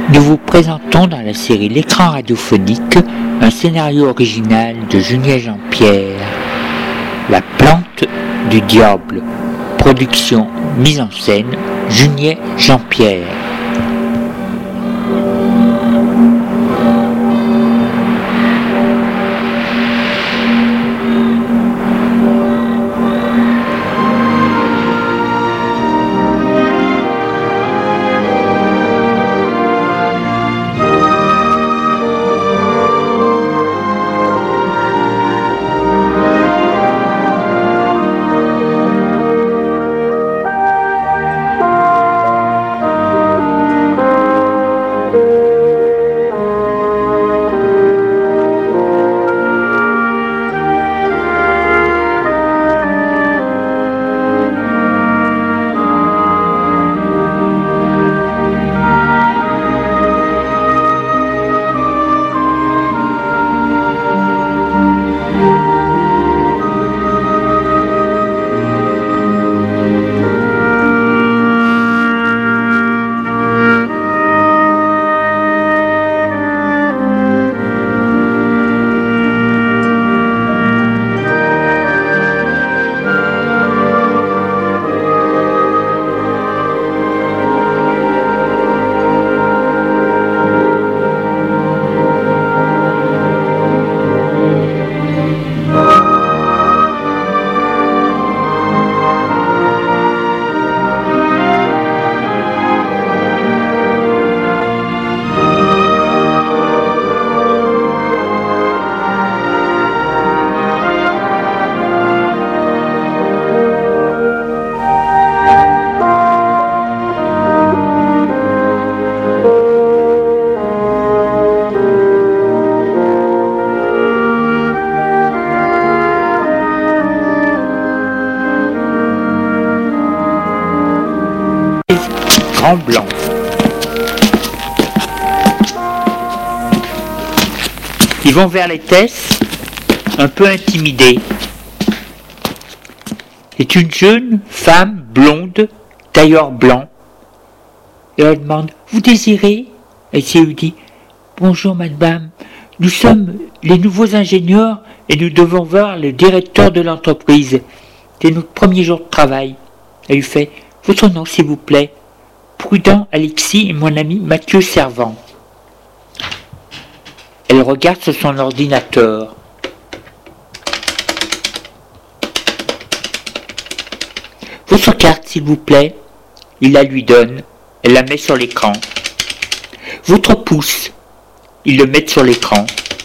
Nous vous présentons dans la série L'écran radiophonique un scénario original de Junier Jean-Pierre, La plante du diable, production mise en scène Junier Jean-Pierre. Blanc. Ils vont vers les Tesses, un peu intimidés. C'est une jeune femme blonde, tailleur blanc. Et elle demande, vous désirez? Et elle lui dit, bonjour madame, nous sommes les nouveaux ingénieurs et nous devons voir le directeur de l'entreprise. C'est notre premier jour de travail. Elle lui fait, votre nom s'il vous plaît? Prudent Alexis et mon ami Mathieu Servant. Elle regarde sur son ordinateur. Votre carte, s'il vous plaît. Il la lui donne. Elle la met sur l'écran. Votre pouce. Ils le mettent sur l'écran.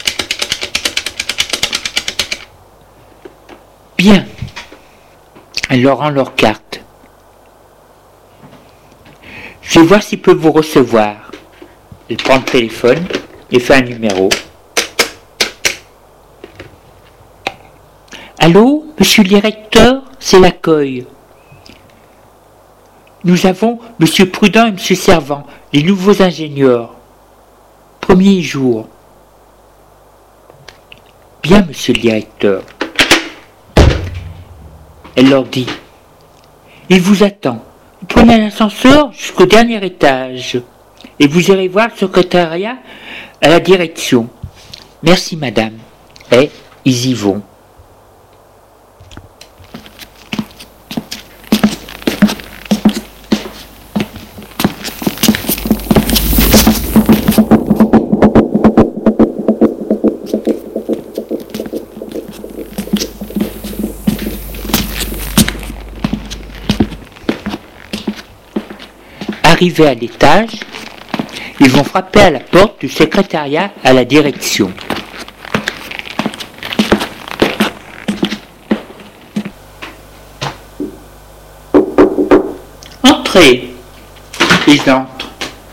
Bien. Elle leur rend leur carte. Je vais voir s'il peut vous recevoir. Elle prend le téléphone et fait un numéro. Allô, monsieur le directeur, c'est l'accueil. Nous avons monsieur Prudent et monsieur Servant, les nouveaux ingénieurs. Premier jour. Bien, monsieur le directeur. Elle leur dit. Il vous attend. Vous prenez l'ascenseur jusqu'au dernier étage et vous irez voir le secrétariat à la direction. Merci madame. Et ils y vont. Arrivés à l'étage, ils vont frapper à la porte du secrétariat à la direction. Entrez. Ils entrent.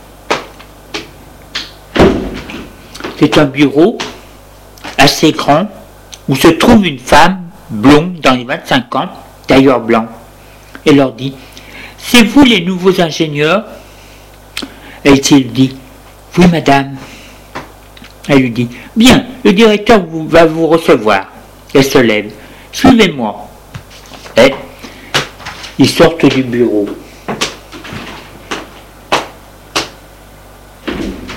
C'est un bureau assez grand où se trouve une femme blonde dans les 25 ans, tailleur blanc. Elle leur dit, c'est vous les nouveaux ingénieurs? Elle dit, oui madame. Elle lui dit, bien, le directeur va vous recevoir. Elle se lève, suivez-moi. Et ils sortent du bureau.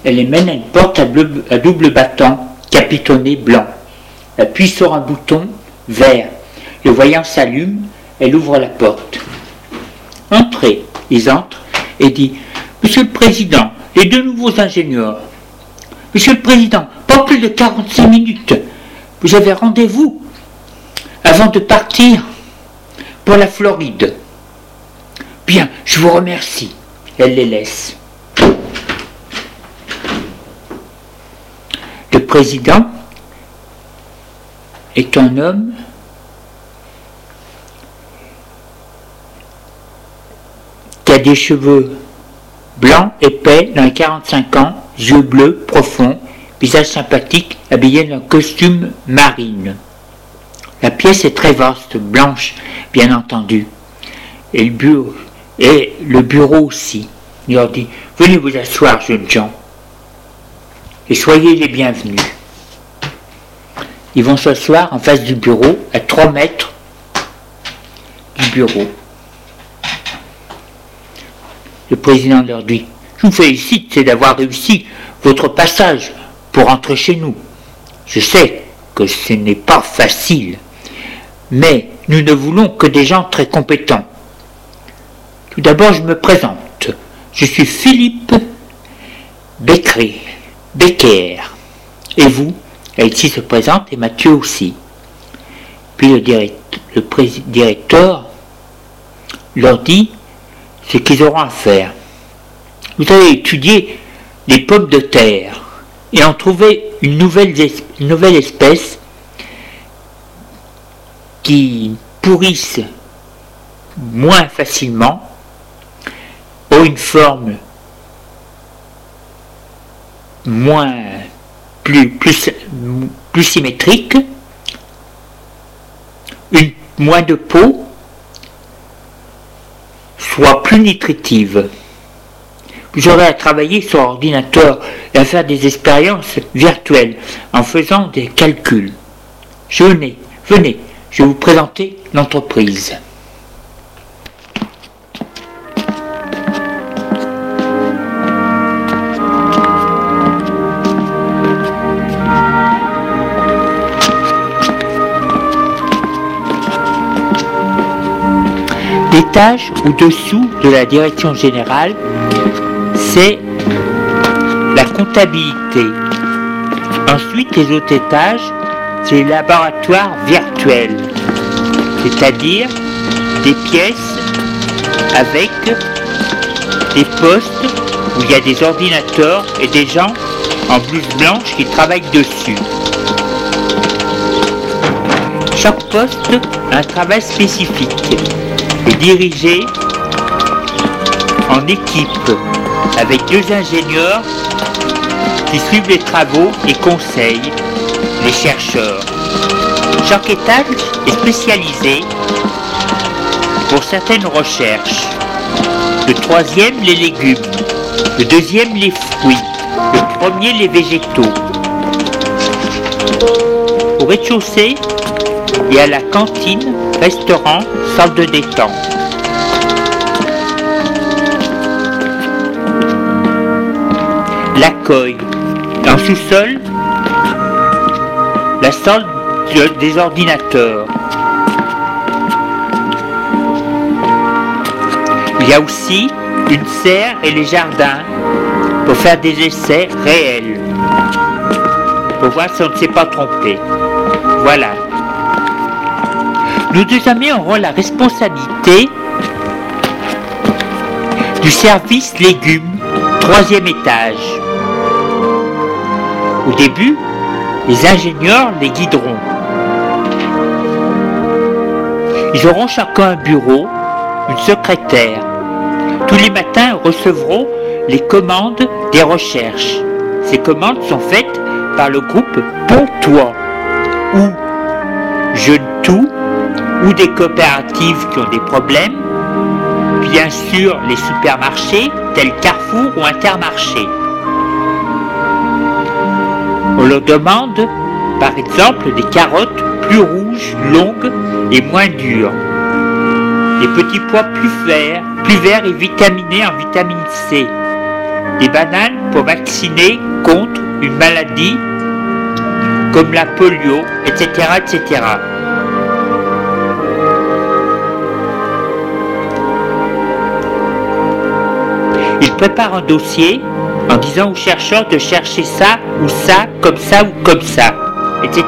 Elle les mène à une porte à double battant, capitonnée blanc. Elle appuie sur un bouton vert. Le voyant s'allume, elle ouvre la porte. Entrez. Ils entrent et dit: Monsieur le Président, les deux nouveaux ingénieurs. Monsieur le Président, pas plus de 46 minutes. Vous avez rendez-vous avant de partir pour la Floride. Bien, je vous remercie. Elle les laisse. Le président est un homme qui a des cheveux blancs, épais, dans les 45 ans, yeux bleus, profonds, visage sympathique, habillé d'un costume marine. La pièce est très vaste, blanche, bien entendu. Et le bureau aussi. Il leur dit: Venez vous asseoir, jeunes gens, et soyez les bienvenus. Ils vont s'asseoir en face du bureau, à 3 mètres du bureau. Le président leur dit: Je vous félicite, c'est d'avoir réussi votre passage pour rentrer chez nous. Je sais que ce n'est pas facile, mais nous ne voulons que des gens très compétents. Tout d'abord, je me présente. Je suis Philippe Becker. Et vous? Ici se présente, et Mathieu aussi. Puis le directeur leur dit ce qu'ils auront à faire. Vous allez étudier les pommes de terre et en trouver une nouvelle espèce qui pourrissent moins facilement, ont une forme plus symétrique, moins de peau, soit plus nutritive. Vous aurez à travailler sur ordinateur et à faire des expériences virtuelles en faisant des calculs. Venez, je vais vous présenter l'entreprise. L'étage au-dessous de la direction générale, c'est la comptabilité. Ensuite, les autres étages, c'est les laboratoires virtuels, c'est-à-dire des pièces avec des postes où il y a des ordinateurs et des gens en blouse blanche qui travaillent dessus. Chaque poste a un travail spécifique et dirigé en équipe avec 2 ingénieurs qui suivent les travaux et conseillent les chercheurs. Chaque étage est spécialisé pour certaines recherches. Le 3e, les légumes. Le 2e, les fruits. Le 1er, les végétaux. Au rez-de-chaussée, il y a la cantine, restaurant, salle de détente. L'accueil. En sous-sol, la salle des ordinateurs. Il y a aussi une serre et les jardins pour faire des essais réels. Pour voir si on ne s'est pas trompé. Voilà. Nos 2 amis auront la responsabilité du service légumes, 3e étage. Au début, les ingénieurs les guideront. Ils auront chacun un bureau, une secrétaire. Tous les matins, ils recevront les commandes des recherches. Ces commandes sont faites par le groupe Pontois ou Jeune Tout ou des coopératives qui ont des problèmes. Bien sûr, les supermarchés tels Carrefour ou Intermarché. On leur demande, par exemple, des carottes plus rouges, longues et moins dures. Des petits pois plus verts et vitaminés en vitamine C. des bananes pour vacciner contre une maladie comme la polio, etc., etc. Il prépare un dossier en disant aux chercheurs de chercher ça, ou ça, ou comme ça, etc.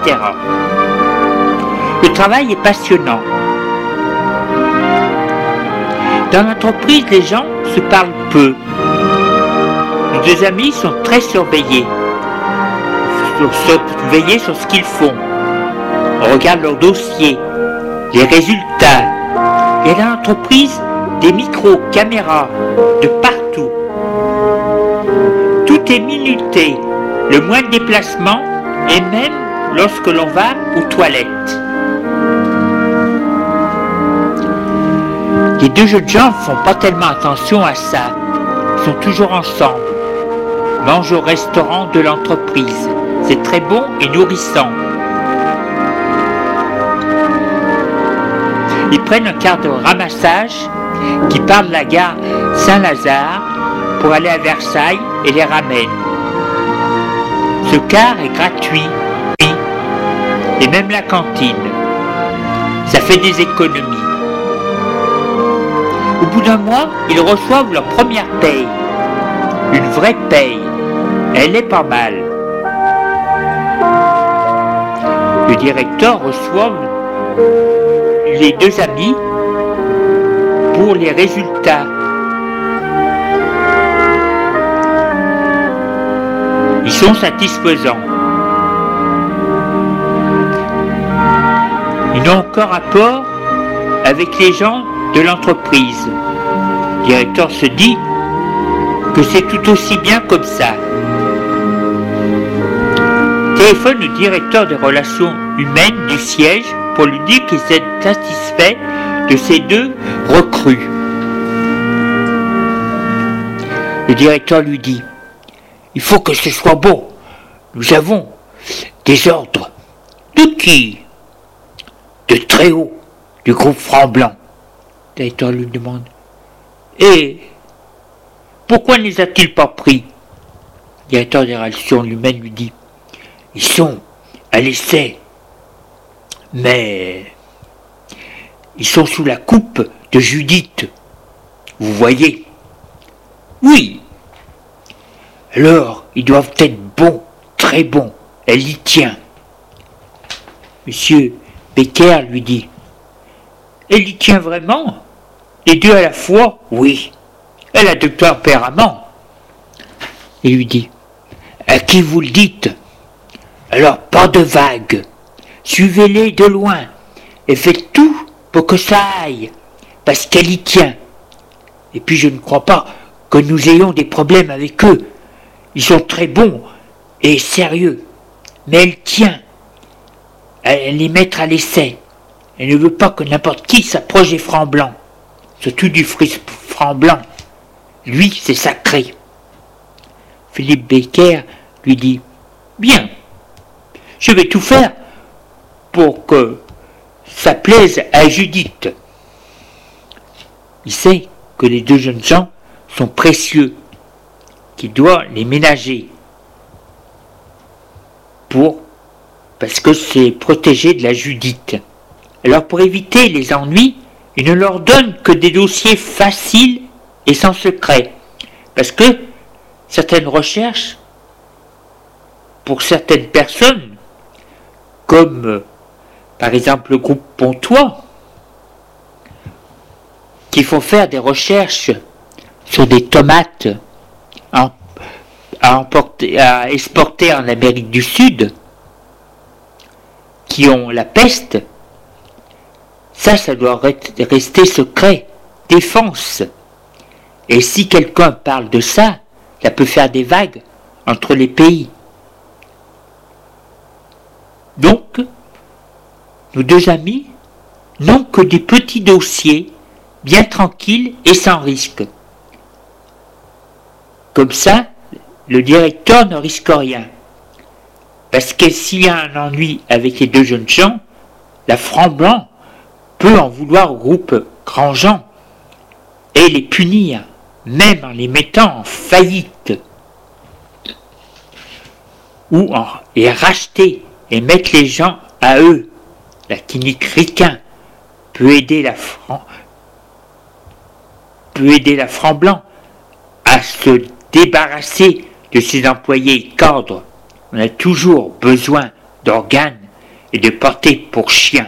Le travail est passionnant. Dans l'entreprise, les gens se parlent peu. Les deux amis sont très surveillés sur ce qu'ils font. On regarde leurs dossiers, les résultats. Il y a dans l'entreprise des micros, caméras, de partout. Tout est minuté, le moindre déplacement, et même lorsque l'on va aux toilettes. Les deux jeunes gens ne font pas tellement attention à ça. Ils sont toujours ensemble. Mangent au restaurant de l'entreprise. C'est très bon et nourrissant. Ils prennent un car de ramassage qui part de la gare Saint-Lazare pour aller à Versailles et les ramène. Ce car est gratuit, et même la cantine. Ça fait des économies. Au bout d'un mois, ils reçoivent leur première paye. Une vraie paye. Elle est pas mal. Le directeur reçoit les deux amis pour les résultats. Ils sont satisfaisants. Ils n'ont aucun rapport avec les gens de l'entreprise. Le directeur se dit que c'est tout aussi bien comme ça. Téléphone le directeur des relations humaines du siège pour lui dire qu'il est satisfait de ces deux recrues. Le directeur lui dit: il faut que ce soit bon. Nous avons des ordres. De qui? De très haut, du groupe Franc Blanc. Le directeur lui demande: et pourquoi ne les a-t-il pas pris? Le directeur des relations humaines lui dit: ils sont à l'essai, mais ils sont sous la coupe de Judith. Vous voyez? Oui. Alors, ils doivent être bons, très bons. Elle y tient. Monsieur Becker lui dit: elle y tient vraiment? Les deux à la fois? Oui. Elle a de tempérament. Il lui dit: à qui vous le dites? Alors pas de vagues. Suivez-les de loin et faites tout pour que ça aille, parce qu'elle y tient. Et puis je ne crois pas que nous ayons des problèmes avec eux. Ils sont très bons et sérieux, mais elle tient. Elle les mettre à l'essai. Elle ne veut pas que n'importe qui s'approche des Francs Blancs, surtout du Franc Blanc. Lui, c'est sacré. Philippe Becker lui dit: bien, je vais tout faire pour que ça plaise à Judith. Il sait que les deux jeunes gens sont précieux, qu'il doit les ménager parce que c'est protégé de la Judith. Alors pour éviter les ennuis, il ne leur donne que des dossiers faciles et sans secret, parce que certaines recherches, pour certaines personnes, comme par exemple le groupe Pontois, qui font faire des recherches sur des tomates à exporter en Amérique du Sud, qui ont la peste, ça doit rester secret, défense. Et si quelqu'un parle de ça peut faire des vagues entre les pays. Donc, nos deux amis n'ont que des petits dossiers, bien tranquilles et sans risque. Comme ça, le directeur ne risque rien. Parce que s'il y a un ennui avec les deux jeunes gens, la Franc Blanc peut en vouloir au groupe Grandjean et les punir. même en les mettant en faillite, et racheter et mettre les gens à eux. La clinique Riquin peut aider la Franc-Blanc à se débarrasser de ses employés cadres. On a toujours besoin d'organes et de portées pour chiens.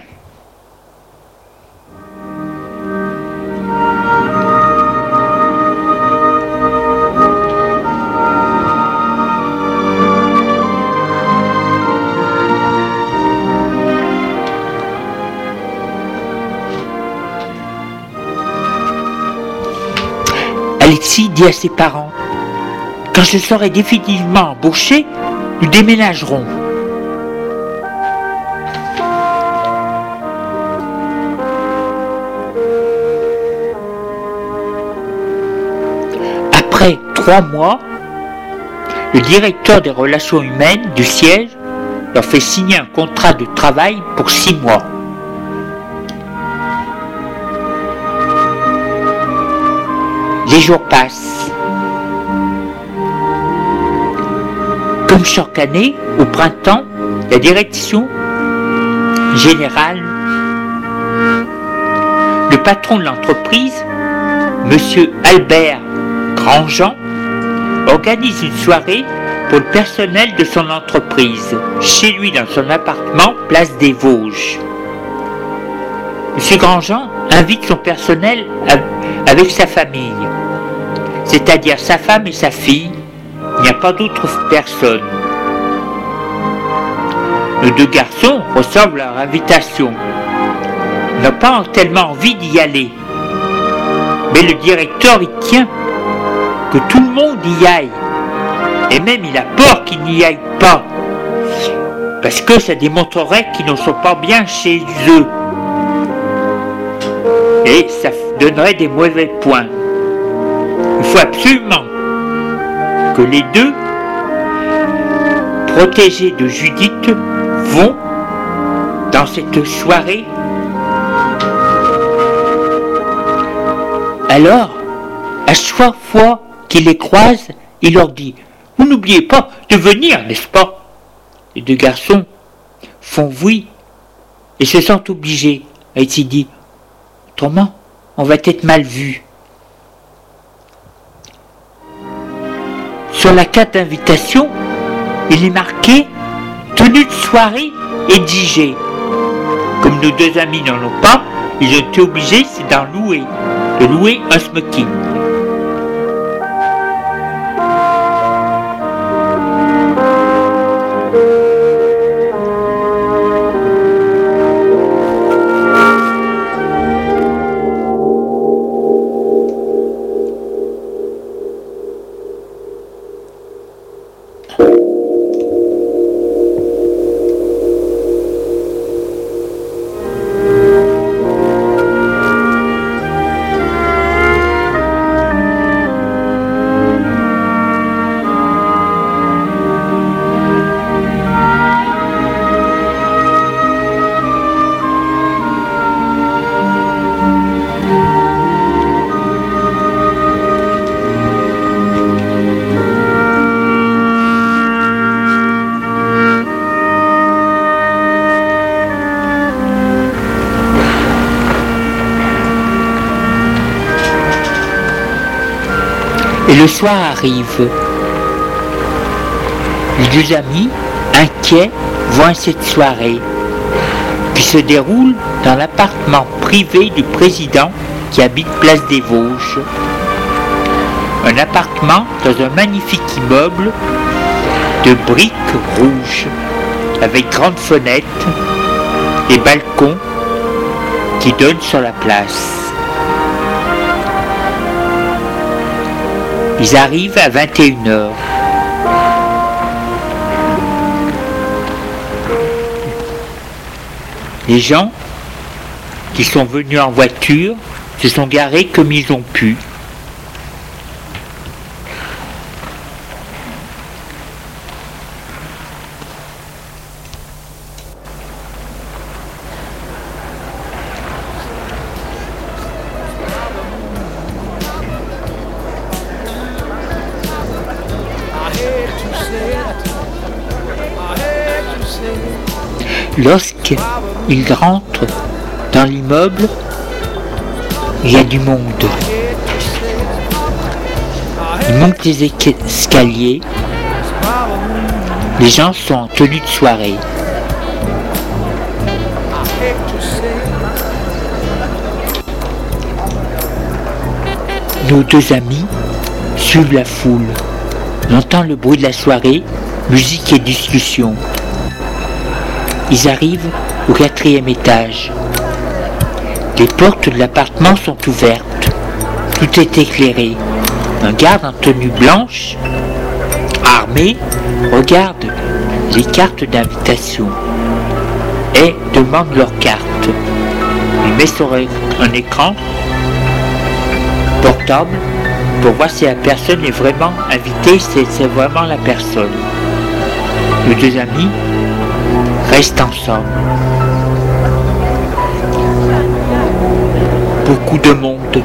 Alexis dit à ses parents: « Quand je serai définitivement embauché, nous déménagerons. » Après 3 mois, le directeur des relations humaines du siège leur fait signer un contrat de travail pour 6 mois. Les jours passent. Comme chaque année, au printemps, la direction générale, le patron de l'entreprise, M. Albert Grandjean, organise une soirée pour le personnel de son entreprise, chez lui dans son appartement, place des Vosges. M. Grandjean invite son personnel avec sa famille, c'est-à-dire sa femme et sa fille. Il n'y a pas d'autres personnes. Nos 2 garçons reçoivent leur invitation. Ils n'ont pas tellement envie d'y aller. Mais le directeur y tient que tout le monde y aille. Et même il a peur qu'ils n'y aillent pas. Parce que ça démontrerait qu'ils ne sont pas bien chez eux. Et ça donnerait des mauvais points. Il faut absolument que les 2 protégés de Judith vont dans cette soirée. Alors, à chaque fois qu'il les croise, il leur dit: « Vous n'oubliez pas de venir, n'est-ce pas ?» Les 2 garçons font oui et se sentent obligés. Et il dit: « Autrement, on va être mal vu. » Sur la carte d'invitation, il est marqué « Tenue de soirée exigée ». Comme nos 2 amis n'en ont pas, ils ont été obligés de louer un smoking. Et le soir arrive. Les 2 amis, inquiets, vont à cette soirée, qui se déroule dans l'appartement privé du président qui habite place des Vosges. Un appartement dans un magnifique immeuble de briques rouges, avec grandes fenêtres et balcons qui donnent sur la place. Ils arrivent à 21h. Les gens qui sont venus en voiture se sont garés comme ils ont pu. lorsqu'il rentre dans l'immeuble, il y a du monde. Il monte les escaliers. Les gens sont en tenue de soirée. Nos deux amis suivent la foule. On entend le bruit de la soirée, musique et discussion. Ils arrivent au 4e étage. Les portes de l'appartement sont ouvertes. Tout est éclairé. Un garde en tenue blanche, armé, regarde les cartes d'invitation et demande leur carte. Il met sur un écran portable pour voir si la personne est vraiment invitée, si c'est vraiment la personne. Les deux amis restent ensemble. Beaucoup de monde.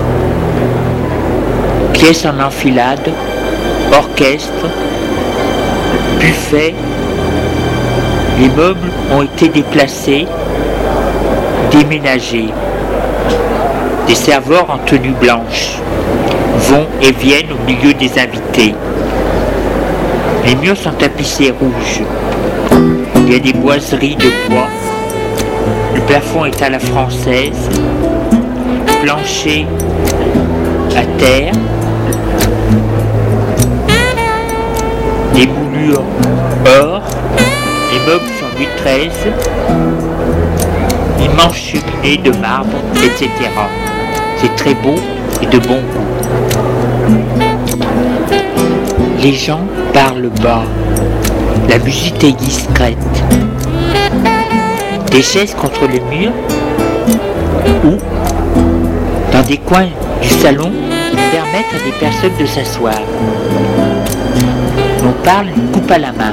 Pièces en enfilade, orchestre, buffet. Les meubles ont été déplacés, déménagés. Des serveurs en tenue blanche vont et viennent au milieu des invités. Les murs sont tapissés rouges. Il y a des boiseries de bois. Le plafond est à la française. Plancher à terre. Des moulures or. Les meubles sont Louis XIII. Immense cheminée de marbre, etc. C'est très beau et de bon goût. Les gens parlent bas. La musique est discrète. Des chaises contre le mur ou dans des coins du salon permettent à des personnes de s'asseoir. On parle une coupe à la main.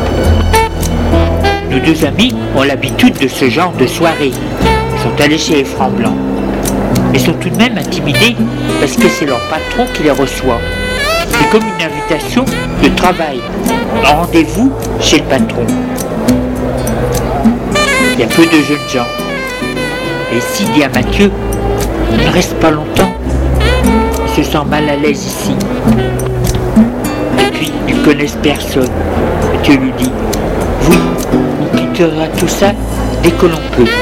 Nos deux amis ont l'habitude de ce genre de soirée. Ils sont allés chez les Francs Blancs. Mais sont tout de même intimidés parce que c'est leur patron qui les reçoit. C'est comme une invitation de travail. Un rendez-vous chez le patron. Il y a peu de jeunes gens. Et s'il dit à Mathieu, il ne reste pas longtemps. Il se sent mal à l'aise ici. Et puis, ils ne connaissent personne. Mathieu lui dit, oui, on quittera tout ça dès que l'on peut.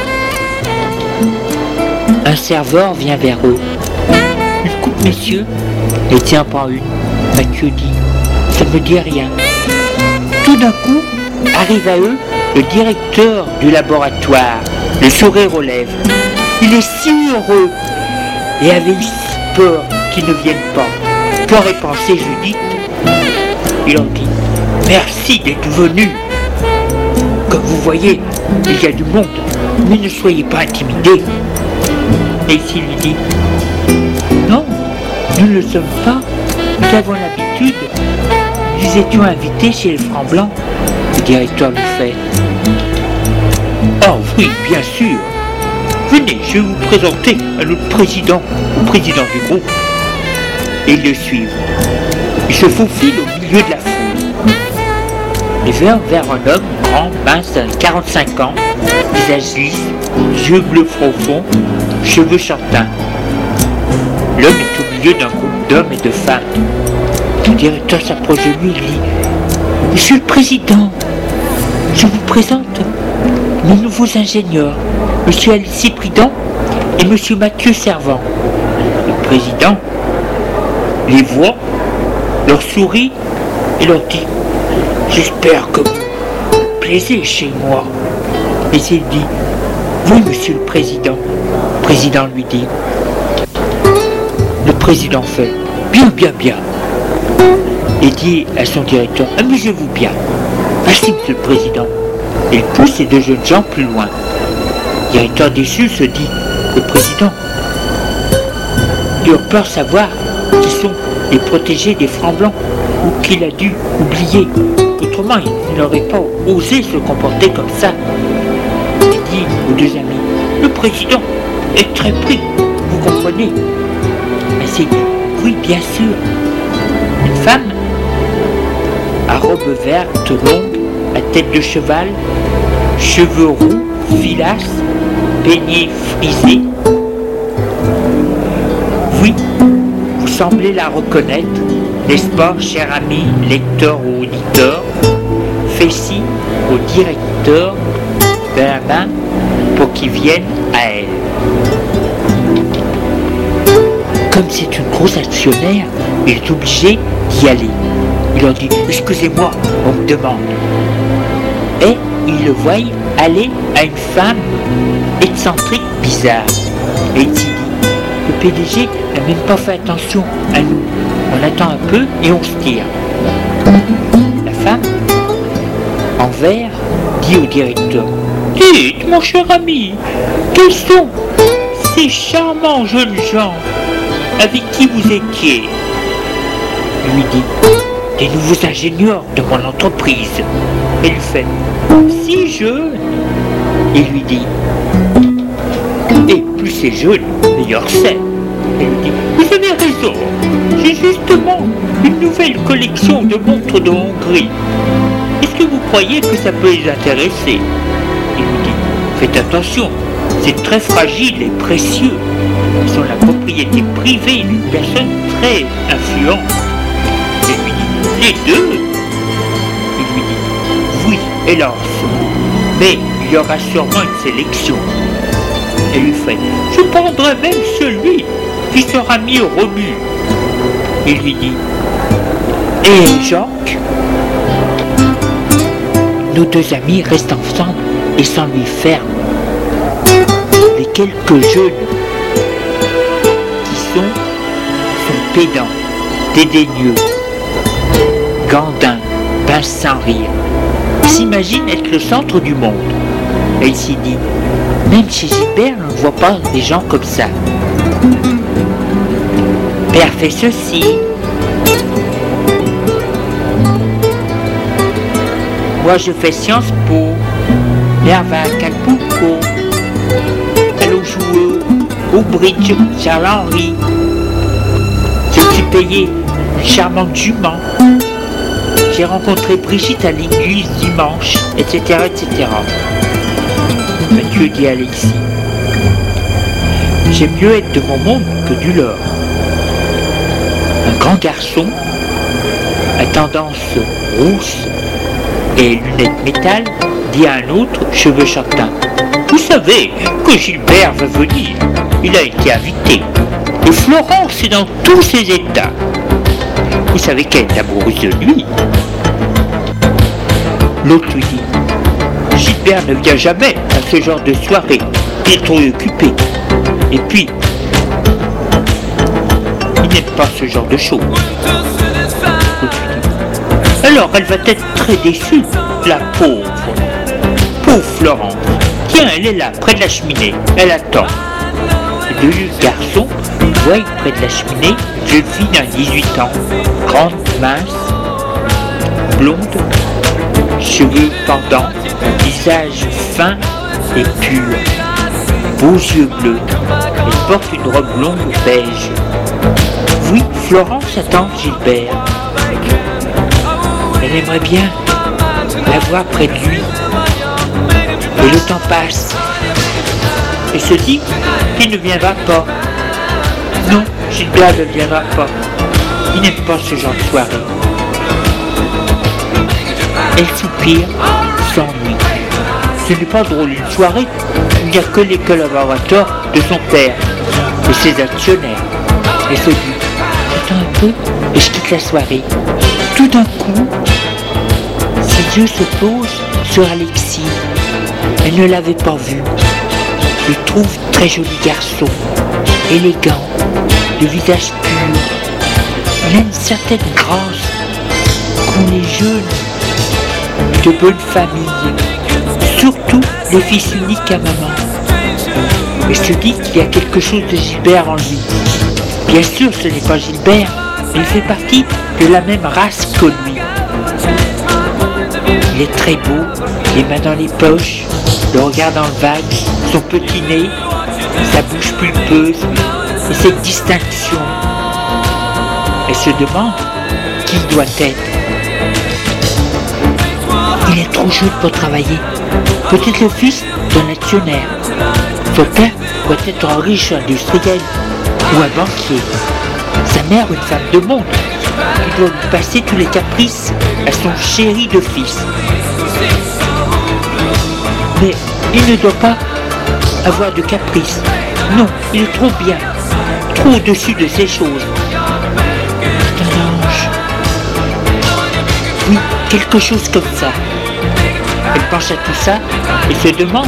Un serveur vient vers eux. Une coupe, messieurs. Et tiens, prends une. Mathieu dit, ça ne me dit rien. Tout d'un coup, arrive à eux le directeur du laboratoire, le sourire aux lèvres. Il est si heureux et avait eu si peur qu'ils ne viennent pas. Qu'aurait pensé Judith? Il leur dit, merci d'être venu. Comme vous voyez, il y a du monde, mais ne soyez pas intimidés. Et s'il lui dit, non, nous ne le sommes pas, nous avons l'habitude, nous étions invités chez les Francs Blancs. Le directeur lui fait, oh oui, bien sûr, venez, je vais vous présenter à notre président, au président du groupe. Et ils le suivent. Il se faufile au milieu de la foule. Il vient vers un homme grand, mince, 45 ans, visage lisse, yeux bleus profonds, cheveux châtains. L'homme est au milieu d'un groupe d'hommes et de femmes. Le directeur s'approche de lui et dit, Monsieur le Président, je vous présente mes nouveaux ingénieurs, Monsieur Alexis Prudent et Monsieur Mathieu Servant. Le Président les voit, leur sourit et leur dit, j'espère que vous plaisez chez moi. Et il dit, oui, Monsieur le Président. Le Président lui dit, le Président fait, bien, bien, bien. Et dit à son directeur, amusez-vous bien. Merci, Monsieur le Président. Et il pousse ces deux jeunes gens plus loin. Le directeur déçu se dit, le Président doit peur savoir qui sont les protégés des Francs Blancs ou qu'il a dû oublier. Autrement, il n'aurait pas osé se comporter comme ça. Il dit aux deux amis, le Président est très pris, vous comprenez? Mais c'est dit, oui, bien sûr. Une femme à robe verte longue, à tête de cheval, cheveux roux, filasses, peignés frisés. Oui, vous semblez la reconnaître, n'est-ce pas, cher ami, lecteur ou auditeur? Fais signe au directeur de la main pour qu'il vienne à elle. Comme c'est une grosse actionnaire, il est obligé d'y aller. Il leur dit « Excusez-moi, on me demande ». Et il le voit aller à une femme excentrique bizarre. Et il s'y dit « Le PDG n'a même pas fait attention à nous. On attend un peu et on se tire ». La femme, en vert, dit au directeur « Dites, mon cher ami, quels sont ces charmants jeunes gens avec qui vous étiez ?» Lui dit « Des nouveaux ingénieurs de mon entreprise. » Et lui fait « Si jeune ?» Et lui dit « Et plus c'est jeune, meilleur c'est. » Et lui dit « Vous avez raison, j'ai justement une nouvelle collection de montres de Hongrie. Est-ce que vous croyez que ça peut les intéresser ?» Il lui dit « Faites attention, c'est très fragile et précieux. Ils sont la propriété privée d'une personne très influente. » Et lui dit « Les deux ?» Il lui dit « Oui, hélas, mais il y aura sûrement une sélection. » Et lui fait « Je prendrai même celui qui sera mis au rebut. » Il lui dit « Et Jacques ?» Nos deux amis restent ensemble et s'ennuient ferme. Les quelques jeunes qui sont pédants, dédaigneux, gandins, pincent sans rire. Il s'imagine être le centre du monde. Et il s'y dit, même chez Gilbert, on ne voit pas des gens comme ça. Père fait ceci. Moi je fais Sciences Po. Père va à Acapulco. Elle au joueur, au bridge, Charles-Henri. Je me suis payé une charmante jument. J'ai rencontré Brigitte à l'église dimanche, etc., etc. Mathieu dit à Alexis, j'aime mieux être de mon monde que du leur. Un grand garçon, à tendance rousse et lunettes métal, dit à un autre, cheveux châtains, vous savez que Gilbert va venir, il a été invité. Et Florence est dans tous ses états. Vous savez qu'elle est amoureuse de lui. L'autre lui dit, Gilbert ne vient jamais à ce genre de soirée, il est trop occupé. Et puis, il n'aime pas ce genre de choses. L'autre lui dit, alors elle va être très déçue, la pauvre. Pauvre Florence. Tiens, elle est là, près de la cheminée, elle attend. Le vieux garçon voit près de la cheminée une jeune fille d'un 18 ans, grande, mince, blonde, cheveux pendants, visage fin et pur, beaux yeux bleus. Elle porte une robe longue beige. Oui, Florence attend Gilbert. Elle aimerait bien la voir près de lui. Et le temps passe. Elle se dit qu'il ne viendra pas. Non, Gilbert ne viendra pas. Il n'aime pas ce genre de soirée. Elle soupire, s'ennuie. Ce n'est pas drôle une soirée, il n'y a que les collaborateurs de son père et ses actionnaires. Elle se dit, j'attends un peu et je quitte la soirée. Tout d'un coup, ses yeux se posent sur Alexis. Elle ne l'avait pas vu. Il trouve très joli garçon, élégant, de visage pur. Il a une certaine grâce qu'ont les jeunes de bonne famille, surtout les fils uniques à maman. Et se dit qu'il y a quelque chose de Gilbert en lui. Bien sûr, ce n'est pas Gilbert, mais il fait partie de la même race que lui. Il est très beau, les mains dans les poches, le regard dans le vague, son petit nez, sa bouche pulpeuse et cette distinction. Elle se demande qui il doit être. il est trop jeune pour travailler. Peut-être le fils d'un actionnaire. Son père doit être un riche industriel ou un banquier. Sa mère, une femme de monde, qui doit lui passer tous les caprices à son chéri de fils. Mais il ne doit pas avoir de caprices. Non, il est trop bien, trop au-dessus de ces choses. C'est un ange. Oui, quelque chose comme ça. Elle pense à tout ça et se demande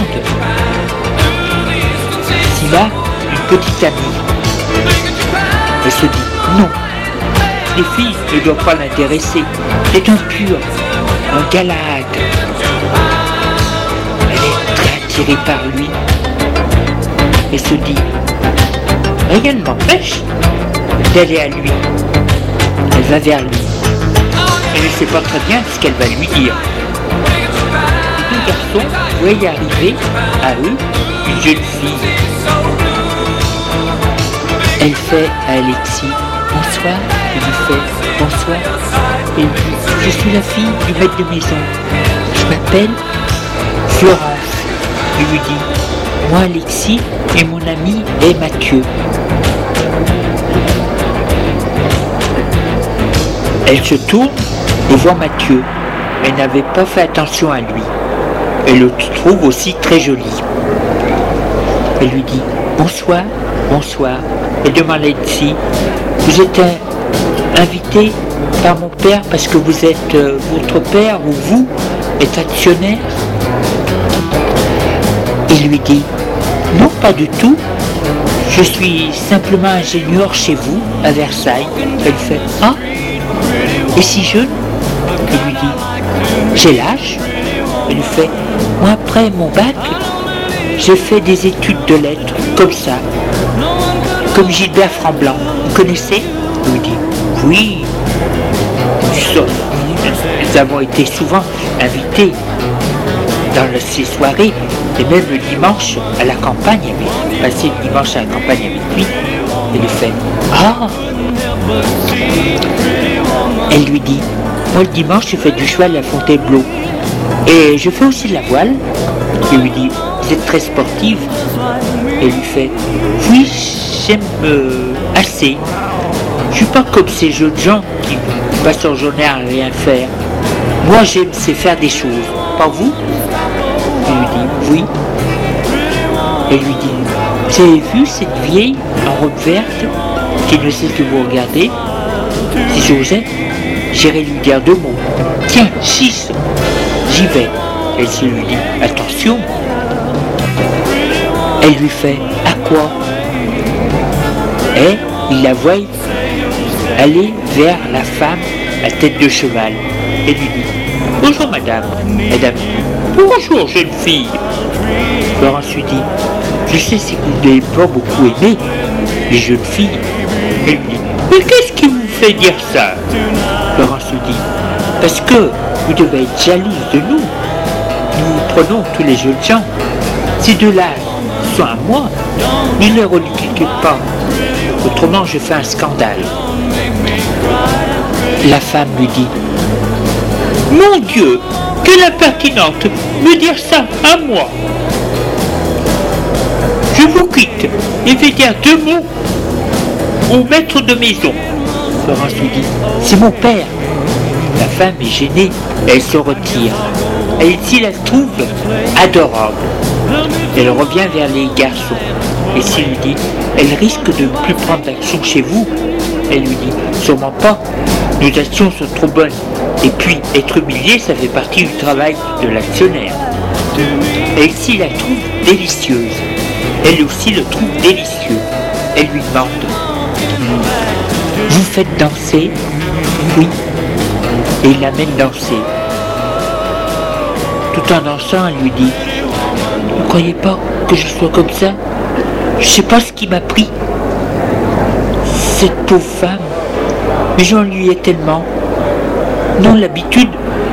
s'il a une petite amie. Elle se dit non, les filles ne doivent pas l'intéresser. C'est un pur, un galade. Elle est très attirée par lui et se dit rien ne m'empêche d'aller à lui. Elle va vers lui. Elle ne sait pas très bien ce qu'elle va lui dire. Les deux garçons voient y arriver à eux une jeune fille. Elle fait à Alexis bonsoir, il lui fait bonsoir. Et il dit je suis la fille du maître de maison. Je m'appelle Florence. Il lui dit moi Alexis et mon ami est Mathieu. Elle se tourne et voit Mathieu, mais n'avait pas fait attention à lui. Elle le trouve aussi très joli. Elle lui dit bonsoir, bonsoir. Elle demande à Alexis vous êtes invité par mon père parce que vous êtes votre père ou vous êtes actionnaire? Il lui dit non, pas du tout. Je suis simplement ingénieur chez vous à Versailles. Elle fait ah, et si jeune? Il lui dit j'ai l'âge. Elle lui fait moi après mon bac j'ai fait des études de lettres comme ça, comme Gilbert Framblanc. Vous connaissez? Il lui dit oui. Nous avons été souvent invités dans ces soirées et même le dimanche à la campagne, passer le dimanche à la campagne avec lui. Elle lui fait ah. Elle lui dit moi le dimanche je fais du cheval à Fontainebleau et je fais aussi de la voile. Il lui dit vous êtes très sportive. Elle lui fait oui, j'aime assez. Je suis pas comme ces jeunes gens qui passent leur journée à rien faire. Moi j'aime c'est faire des choses. Pas vous? Il lui dit oui. Elle lui dit vous avez vu cette vieille en robe verte qui ne sait que vous regarder? Si j'osais, j'irais lui dire 2 mots. Tiens, 6, j'y vais. Elle se lui dit attention. Elle lui fait à quoi? Et il la voit aller vers la femme à tête de cheval. Elle lui dit bonjour madame. Madame, bonjour jeune fille. Florence lui dit je sais c'est que vous n'avez pas beaucoup aimé les jeunes filles. Elle lui dit mais qu'est-ce qui vous fait dire ça? Florence lui dit parce que vous devez être jalouse de nous. Nous prenons tous les jeunes gens. Ces deux-là sont à moi. Ne les ridiculez pas. Autrement je fais un scandale. La femme lui dit mon Dieu, quelle impertinente, me dire ça à moi. Je vous quitte et vais dire 2 mots au maître de maison. Florence lui dit c'est mon père. La femme est gênée et elle se retire. Alexis la trouve adorable. Elle revient vers les garçons. Et s'il lui dit elle risque de ne plus prendre d'action chez vous. Elle lui dit sûrement pas, nos actions sont trop bonnes. Et puis être humilié ça fait partie du travail de l'actionnaire. Alexis la trouve délicieuse. Elle aussi le trouve délicieux. Elle lui demande vous faites danser? Oui. Et il l'amène danser. Tout en dansant, elle lui dit vous ne croyez pas que je sois comme ça? Je sais pas ce qui m'a pris. Cette pauvre femme. Mais j'ennuyais tellement. Non, d'habitude,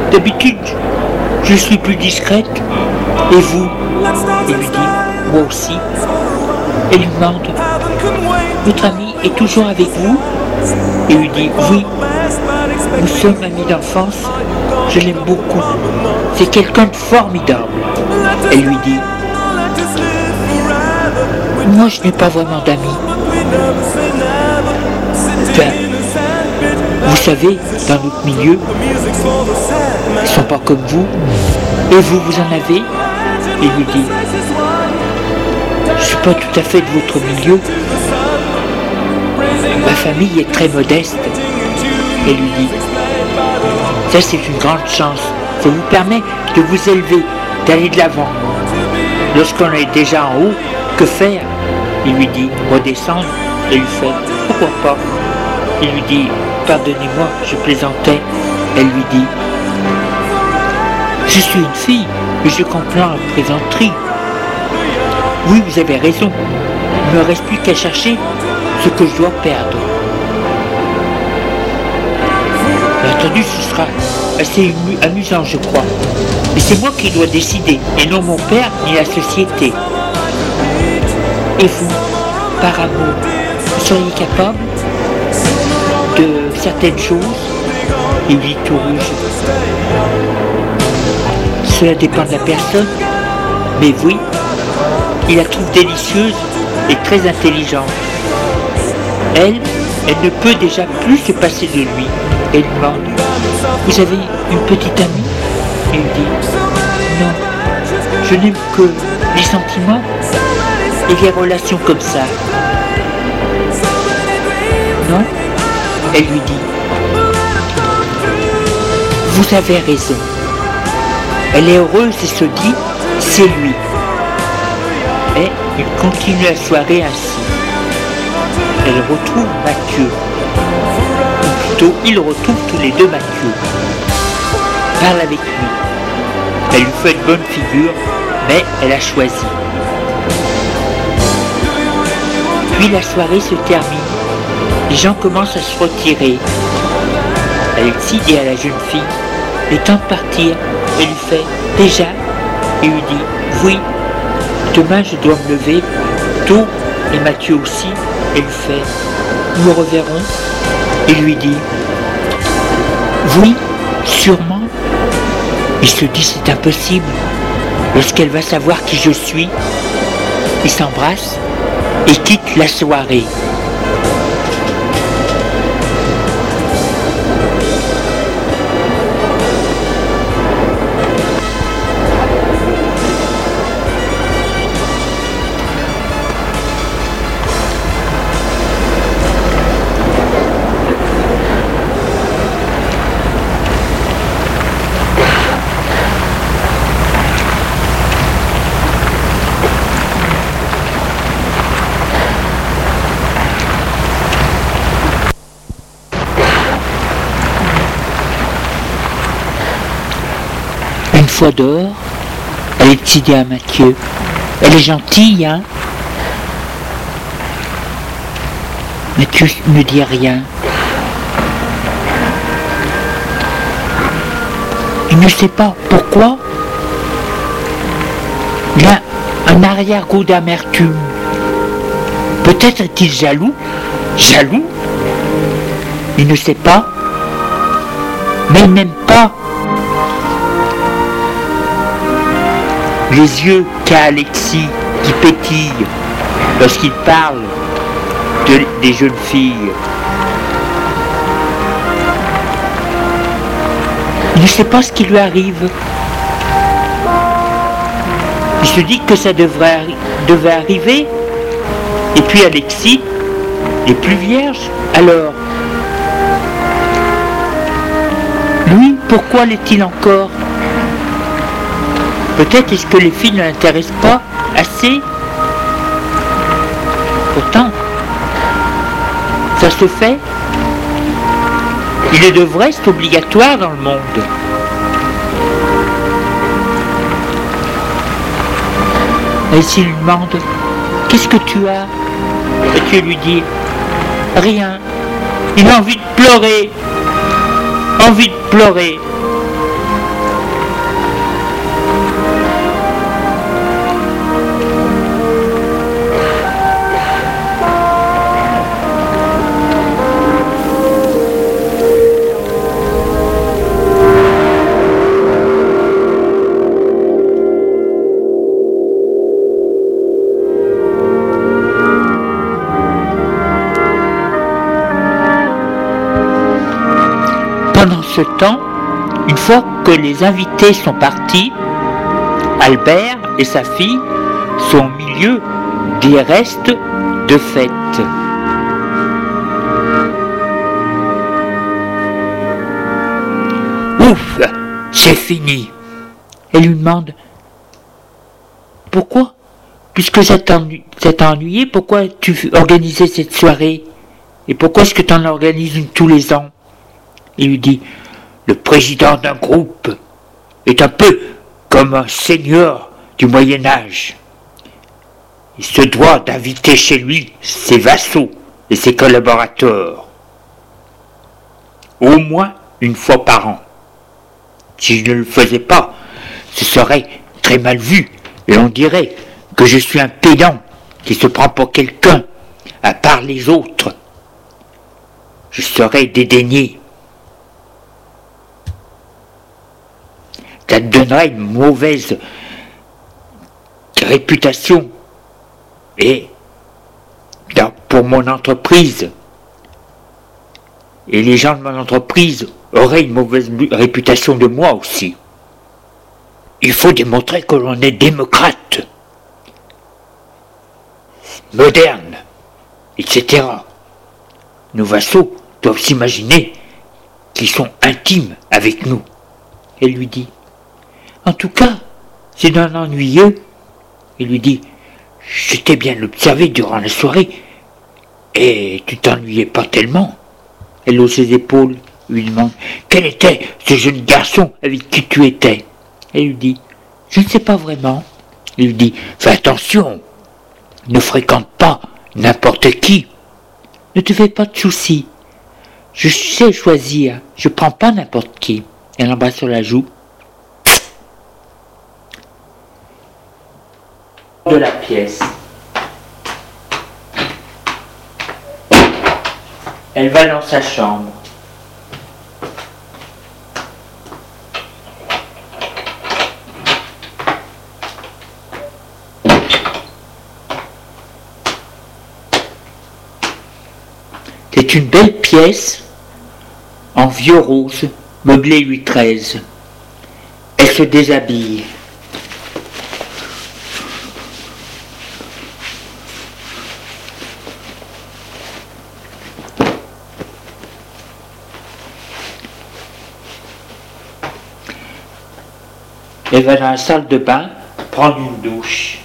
je suis plus discrète. Et vous? Elle lui dit moi aussi. Elle lui demande votre ami est toujours avec vous? Il lui dit oui. Nous sommes amis d'enfance, je l'aime beaucoup. C'est quelqu'un de formidable. Elle lui dit, moi je n'ai pas vraiment d'amis. Enfin, vous savez, dans notre milieu, ils ne sont pas comme vous. Et vous, vous en avez? Il lui dit, je ne suis pas tout à fait de votre milieu. Ma famille est très modeste. Elle lui dit, ça c'est une grande chance. Ça vous permet de vous élever, d'aller de l'avant. Lorsqu'on est déjà en haut, que faire? Il lui dit, redescendre. Elle lui fait, pourquoi pas? Il lui dit, pardonnez-moi, je plaisantais. Elle lui dit, je suis une fille, mais je comprends la plaisanterie. Oui, vous avez raison. Il ne me reste plus qu'à chercher ce que je dois perdre. Bien entendu, ce sera assez amusant, je crois. Mais c'est moi qui dois décider, et non mon père ni la société. Et vous, par amour, vous seriez capable de certaines choses? Il dit tout rouge. Cela dépend de la personne, mais oui, il la trouve délicieuse et très intelligente. Elle ne peut déjà plus se passer de lui. Elle demande, vous avez une petite amie? Il dit, non, je n'aime que les sentiments et les relations comme ça. Non? Elle lui dit, vous avez raison. Elle est heureuse et se dit, c'est lui. Et il continue la soirée ainsi. Elle retrouve Mathieu. Ou plutôt, ils retrouvent tous les deux Mathieu. Parle avec lui. Elle lui fait une bonne figure, mais elle a choisi. Puis la soirée se termine. Les gens commencent à se retirer. Alexis dit à la jeune fille, il est temps de partir. Elle lui fait, déjà? Il lui dit, oui, demain je dois me lever tôt, et Mathieu aussi. Elle lui fait, nous nous reverrons? Il lui dit, oui, sûrement. Il se dit, c'est impossible. Lorsqu'elle va savoir qui je suis, ils s'embrassent et quittent la soirée. Une fois dehors, Alexis dit à Mathieu, elle est gentille, hein? Mathieu ne dit rien. Il ne sait pas pourquoi. Il a un arrière-goût d'amertume. Peut-être est-il jaloux? Jaloux? Il ne sait pas. Mais il n'aime pas. Les yeux qu'a Alexis qui pétillent lorsqu'il parle des jeunes filles. Il ne sait pas ce qui lui arrive. Il se dit que ça devait arriver. Et puis Alexis n'est plus vierge. Alors, lui, pourquoi l'est-il encore? Peut-être est-ce que les filles ne l'intéressent pas assez? Pourtant, ça se fait. Il est de vrai, c'est obligatoire dans le monde. Alexis lui demande, qu'est-ce que tu as? Mathieu lui dit, rien. Il a envie de pleurer. Envie de pleurer. ce temps, une fois que les invités sont partis, Albert et sa fille sont au milieu des restes de fête. Ouf, c'est fini. Elle lui demande: pourquoi? Puisque ça t'a ennuyé, pourquoi tu organisais cette soirée? Et pourquoi est-ce que tu en organises une tous les ans? Il lui dit: le président d'un groupe est un peu comme un seigneur du Moyen-Âge. Il se doit d'inviter chez lui ses vassaux et ses collaborateurs, au moins une fois par an. Si je ne le faisais pas, ce serait très mal vu et on dirait que je suis un pédant qui se prend pour quelqu'un à part les autres. Je serais dédaigné. Ça te donnerait une mauvaise réputation. Et pour mon entreprise, et les gens de mon entreprise auraient une mauvaise réputation de moi aussi. Il faut démontrer que l'on est démocrate, moderne, etc. Nos vassaux doivent s'imaginer qu'ils sont intimes avec nous. Elle lui dit: en tout cas, c'est d'un ennuyeux. Il lui dit: je t'ai bien observé durant la soirée, et tu t'ennuyais pas tellement. Elle hausse ses épaules, lui demande: quel était ce jeune garçon avec qui tu étais? Elle lui dit: je ne sais pas vraiment. Il lui dit: fais attention, ne fréquente pas n'importe qui. Ne te fais pas de soucis. Je sais choisir, je prends pas n'importe qui. Elle l'embrasse sur la joue. De la pièce. Elle va dans sa chambre. C'est une belle pièce en vieux rose, meublée Louis XIII. Elle se déshabille. Elle va dans la salle de bain prendre une douche.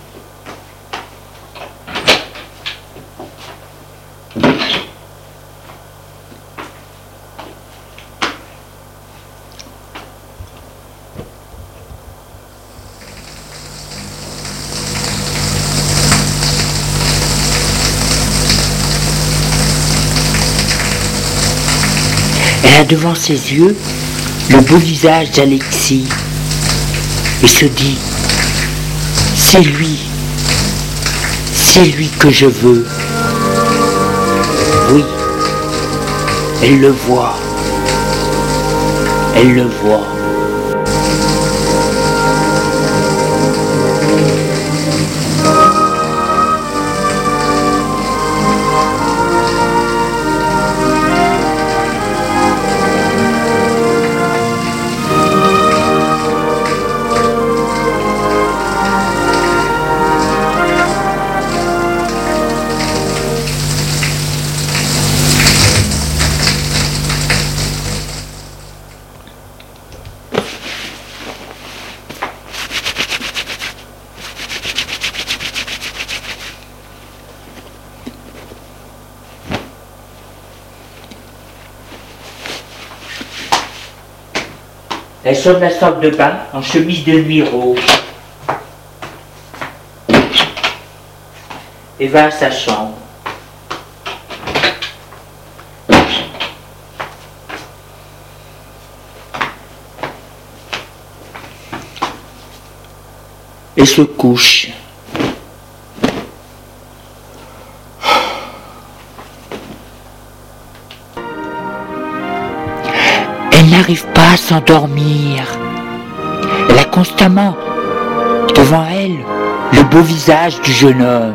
Elle a devant ses yeux le beau visage d'Alexis et se dit: c'est lui que je veux. Oui, elle le voit. Elle sort de la salle de bain en chemise de nuit rose et va à sa chambre. Et se couche. Elle n'arrive pas à s'endormir. Elle a constamment devant elle le beau visage du jeune homme.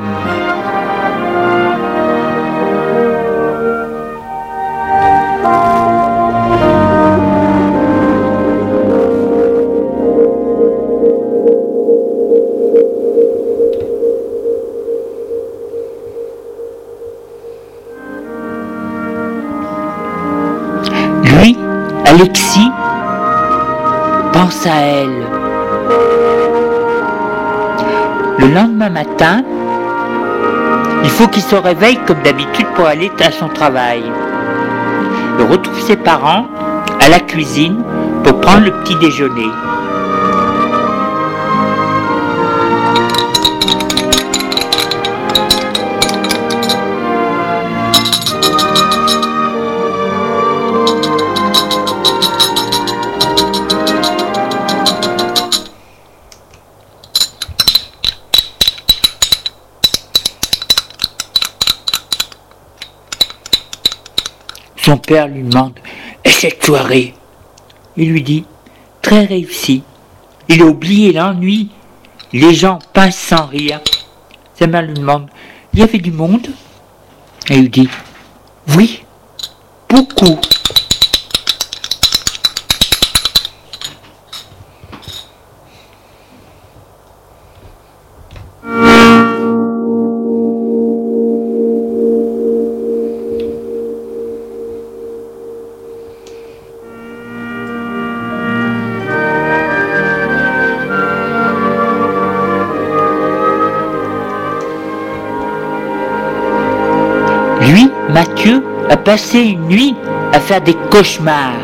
Alexis pense à elle. Le lendemain matin, il faut qu'il se réveille comme d'habitude pour aller à son travail. Il retrouve ses parents à la cuisine pour prendre le petit déjeuner. Son père lui demande « Et cette soirée ?» Il lui dit « Très réussi. » Il a oublié l'ennui. Les gens pincent sans rire. Sa mère lui demande « Il y avait du monde ?» Et il lui dit « Oui, beaucoup. » Lui, Mathieu, a passé une nuit à faire des cauchemars.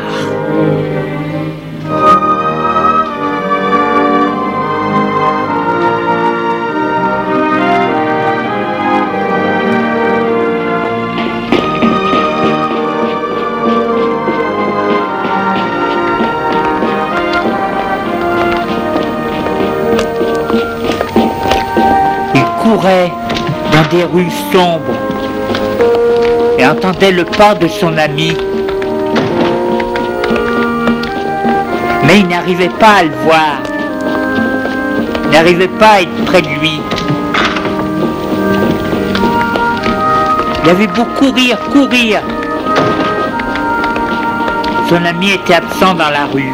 Il courait dans des rues sombres et entendait le pas de son ami. Mais il n'arrivait pas à le voir. Il n'arrivait pas à être près de lui. Il avait beau courir. Son ami était absent dans la rue.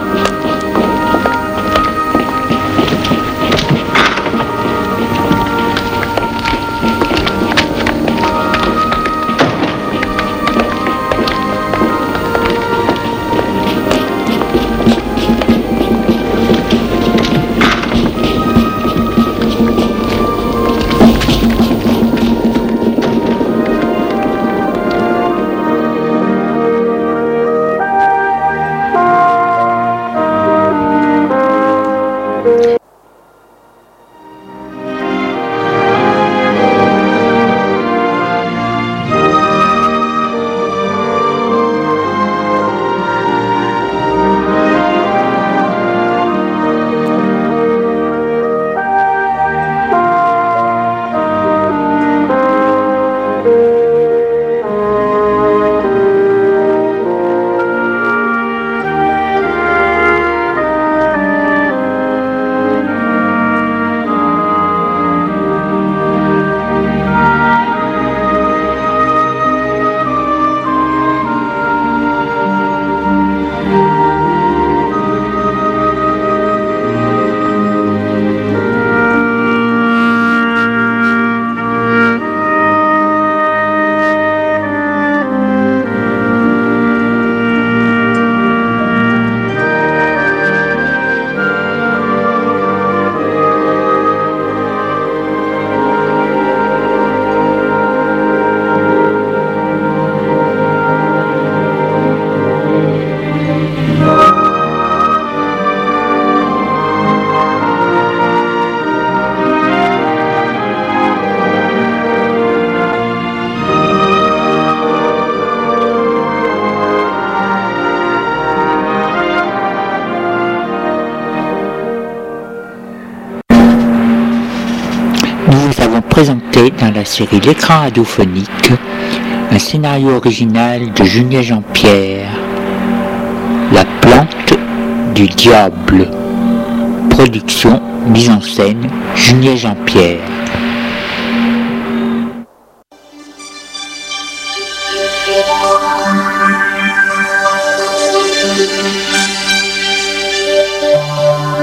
Présenté dans la série L'écran radiophonique, un scénario original de Julien Jean-Pierre, La plante du diable. Production, mise en scène, Julien Jean-Pierre.